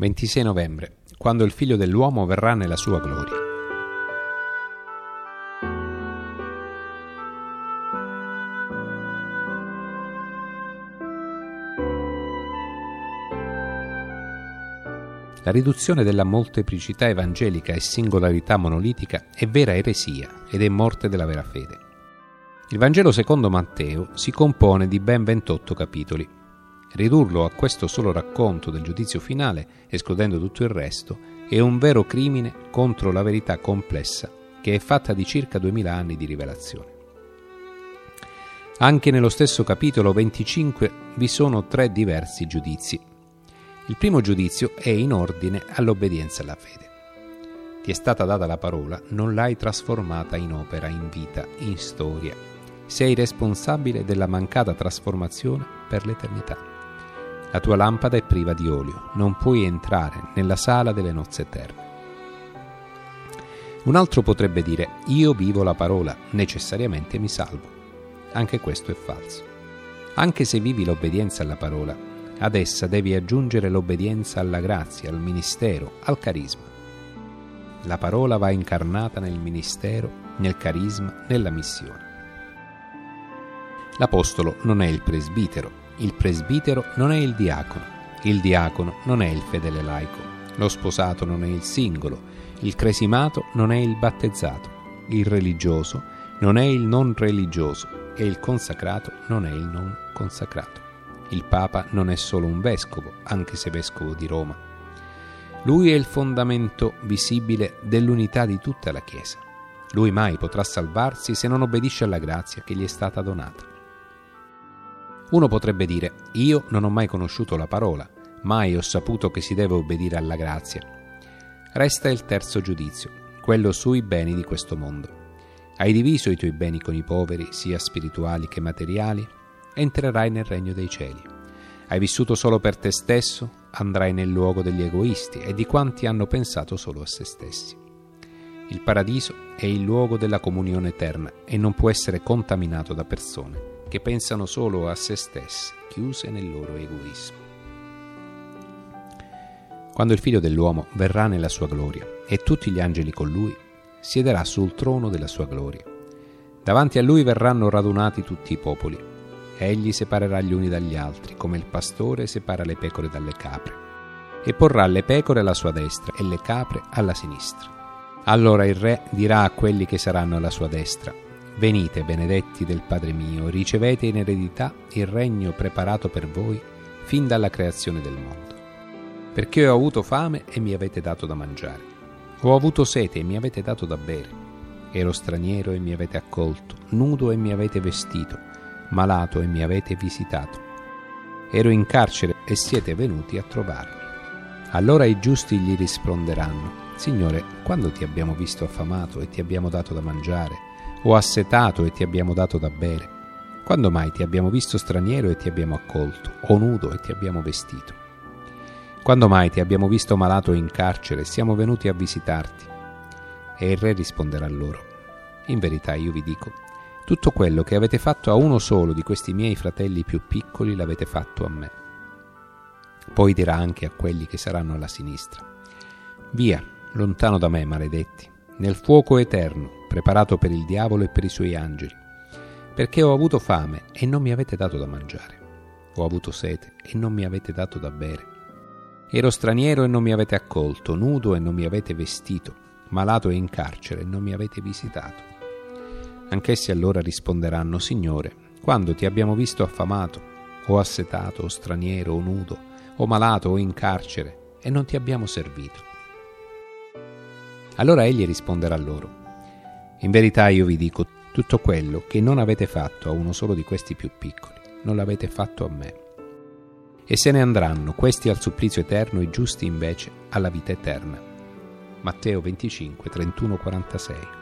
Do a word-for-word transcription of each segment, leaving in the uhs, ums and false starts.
ventisei novembre, quando il Figlio dell'uomo verrà nella sua gloria. La riduzione della molteplicità evangelica e singolarità monolitica è vera eresia ed è morte della vera fede. Il Vangelo secondo Matteo si compone di ben ventotto capitoli. Ridurlo a questo solo racconto del giudizio finale, escludendo tutto il resto, è un vero crimine contro la verità complessa che è fatta di circa duemila anni di rivelazione. Anche nello stesso capitolo venticinque vi sono tre diversi giudizi. Il primo giudizio è in ordine all'obbedienza alla fede. Ti è stata data la parola, non l'hai trasformata in opera, in vita, in storia. Sei responsabile della mancata trasformazione per l'eternità. La tua lampada è priva di olio, non puoi entrare nella sala delle nozze eterne. Un altro potrebbe dire: io vivo la parola, necessariamente mi salvo. Anche questo è falso. Anche se vivi l'obbedienza alla parola, ad essa devi aggiungere l'obbedienza alla grazia, al ministero, al carisma. La parola va incarnata nel ministero, nel carisma, nella missione. L'apostolo non è il presbitero, il presbitero non è il diacono, il diacono non è il fedele laico, lo sposato non è il singolo, il cresimato non è il battezzato, il religioso non è il non religioso e il consacrato non è il non consacrato. Il Papa non è solo un vescovo, anche se vescovo di Roma. Lui è il fondamento visibile dell'unità di tutta la Chiesa. Lui mai potrà salvarsi se non obbedisce alla grazia che gli è stata donata. Uno potrebbe dire: io non ho mai conosciuto la parola, mai ho saputo che si deve obbedire alla grazia. Resta il terzo giudizio, quello sui beni di questo mondo. Hai diviso i tuoi beni con i poveri, sia spirituali che materiali? Entrerai nel regno dei cieli. Hai vissuto solo per te stesso? Andrai nel luogo degli egoisti e di quanti hanno pensato solo a se stessi. Il paradiso è il luogo della comunione eterna e non può essere contaminato da persone che pensano solo a se stesse, chiuse nel loro egoismo. Quando il Figlio dell'uomo verrà nella sua gloria e tutti gli angeli con lui, siederà sul trono della sua gloria. Davanti a lui verranno radunati tutti i popoli. Egli separerà gli uni dagli altri, come il pastore separa le pecore dalle capre, e porrà le pecore alla sua destra e le capre alla sinistra. Allora il Re dirà a quelli che saranno alla sua destra: venite, benedetti del Padre mio, ricevete in eredità il regno preparato per voi fin dalla creazione del mondo. Perché ho avuto fame e mi avete dato da mangiare, ho avuto sete e mi avete dato da bere, ero straniero e mi avete accolto, nudo e mi avete vestito, malato e mi avete visitato, ero in carcere e siete venuti a trovarmi. Allora i giusti gli risponderanno: Signore, quando ti abbiamo visto affamato e ti abbiamo dato da mangiare, o assetato e ti abbiamo dato da bere? Quando mai ti abbiamo visto straniero e ti abbiamo accolto, o nudo e ti abbiamo vestito? Quando mai ti abbiamo visto malato o in carcere e siamo venuti a visitarti? E il Re risponderà loro: in verità io vi dico, tutto quello che avete fatto a uno solo di questi miei fratelli più piccoli l'avete fatto a me. Poi dirà anche a quelli che saranno alla sinistra: via, lontano da me, maledetti, nel fuoco eterno, preparato per il diavolo e per i suoi angeli, perché ho avuto fame e non mi avete dato da mangiare, ho avuto sete e non mi avete dato da bere, ero straniero e non mi avete accolto, nudo e non mi avete vestito, malato e in carcere e non mi avete visitato. Anch'essi allora risponderanno: Signore, quando ti abbiamo visto affamato, o assetato, o straniero, o nudo, o malato, o in carcere, e non ti abbiamo servito? Allora egli risponderà loro: in verità io vi dico, tutto quello che non avete fatto a uno solo di questi più piccoli, non l'avete fatto a me. E se ne andranno, questi al supplizio eterno, i giusti invece alla vita eterna. Matteo venticinque, trentuno quarantasei.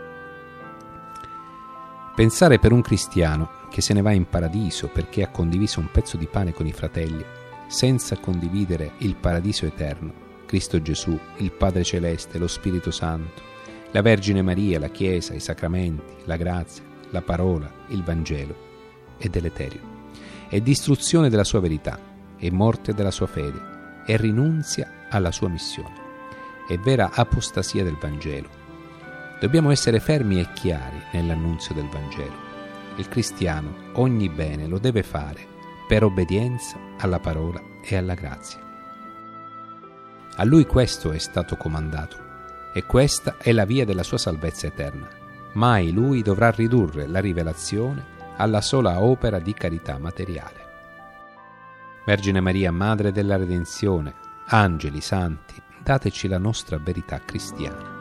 Pensare per un cristiano che se ne va in paradiso perché ha condiviso un pezzo di pane con i fratelli, senza condividere il paradiso eterno, Cristo Gesù, il Padre Celeste, lo Spirito Santo, la Vergine Maria, la Chiesa, i sacramenti, la grazia, la parola, il Vangelo, è deleterio. È distruzione della sua verità, è morte della sua fede, e rinunzia alla sua missione. È vera apostasia del Vangelo. Dobbiamo essere fermi e chiari nell'annunzio del Vangelo. Il cristiano ogni bene lo deve fare per obbedienza alla parola e alla grazia. A lui questo è stato comandato e questa è la via della sua salvezza eterna. Mai lui dovrà ridurre la rivelazione alla sola opera di carità materiale. Vergine Maria, Madre della Redenzione, angeli, santi, dateci la nostra verità cristiana.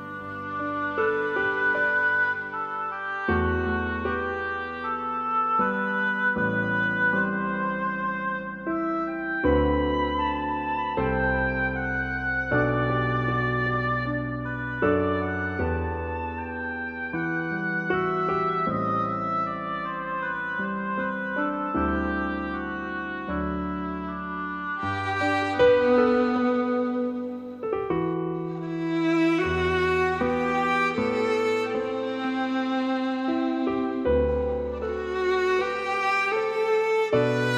Thank you.